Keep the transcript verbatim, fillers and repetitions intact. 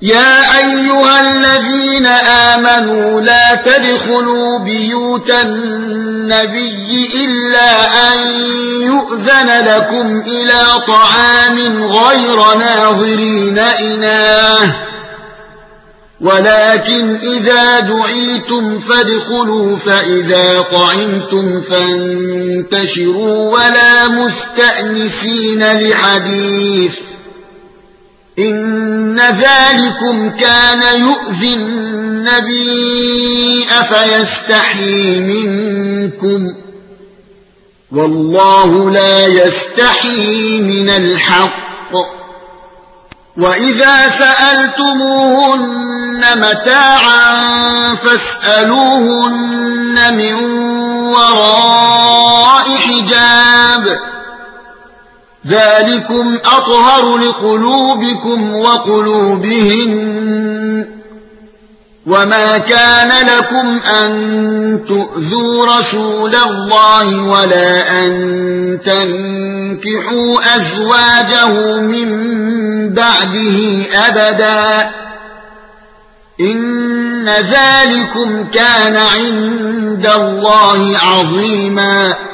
يا أيها الذين آمنوا لا تدخلوا بيوت النبي إلا أن يؤذن لكم إلى طعام غير ناظرين إناه ولكن إذا دعيتم فادخلوا فإذا طعمتم فانتشروا ولا مستأنسين لحديث إن ذلكم كان يؤذي النبي فيستحيي منكم والله لا يستحيي من الحق وإذا سألتموهن متاعا فاسألوهن من وراء حجاب ذلكم أطهر لقلوبكم وقلوبهن وما كان لكم أن تؤذوا رسول الله ولا أن تنكحوا أزواجه من بعده أبدا إن ذلكم كان عند الله عظيما